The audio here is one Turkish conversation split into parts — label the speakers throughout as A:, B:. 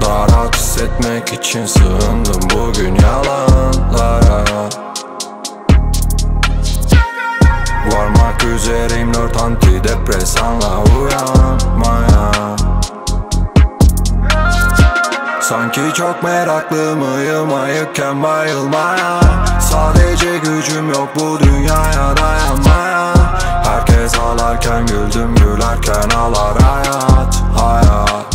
A: Daha rahat hissetmek için sığındım bugün yalanlara. Varmak üzereyim 4 antidepresanla uyanmaya. Sanki çok meraklı mıyım ayıkken bayılmaya. Sadece gücüm yok bu dünyaya dayanmaya. Herkes ağlarken güldüm, gülerken ağlar hayat, hayat.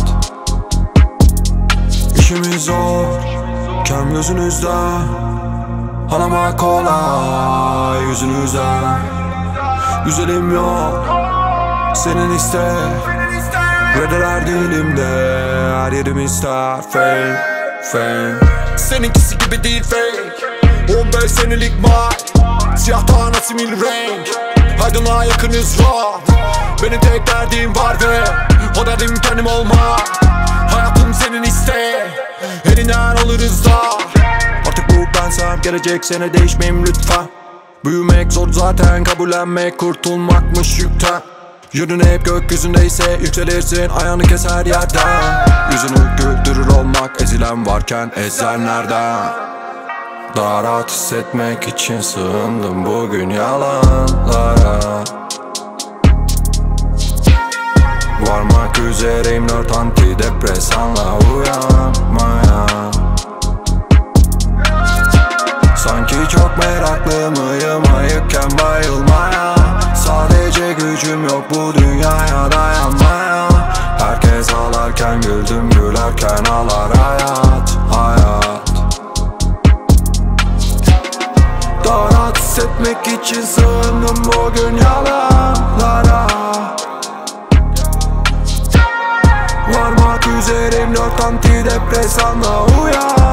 A: İşimiz zor, kem gözünüzde. Anlamak kolay yüzünüze. Güzelim yok, senin iste. Reddeler dilimde, her yerim ister. Fame, fame.
B: Seninkisi gibi değil fake. 15 senelik mic, siyahtan asimil renk. Aydınlığa yakınız rahat. Benim tek derdim var ve o derdim kendim olmak. Hayatım senin iste, elinden alırız da.
A: Artık bu bensem, gelecek sene değişmeyeyim lütfen. Büyümek zor zaten, kabullenmek kurtulmakmış yükten. Yönün hep gökyüzündeyse yükselirsin, ayağını keser yerden. Yüzünü güldürür olmak, ezilen varken ezenlerden. Daha rahat hissetmek için sığındım bugün yalanlara. Varmak üzereyim 4 antidepresanla uyanmaya. Sanki çok meraklı mıyım ayıkken bayılmaya. Sadece gücüm yok bu dünyaya dayanmaya. Herkes ağlarken güldüm, gülerken ağlar hayat, hayat. Daha rahat hissetmek için sığındım bugün yalanlara. Varmak üzereyim 4 antidepresanla uyan.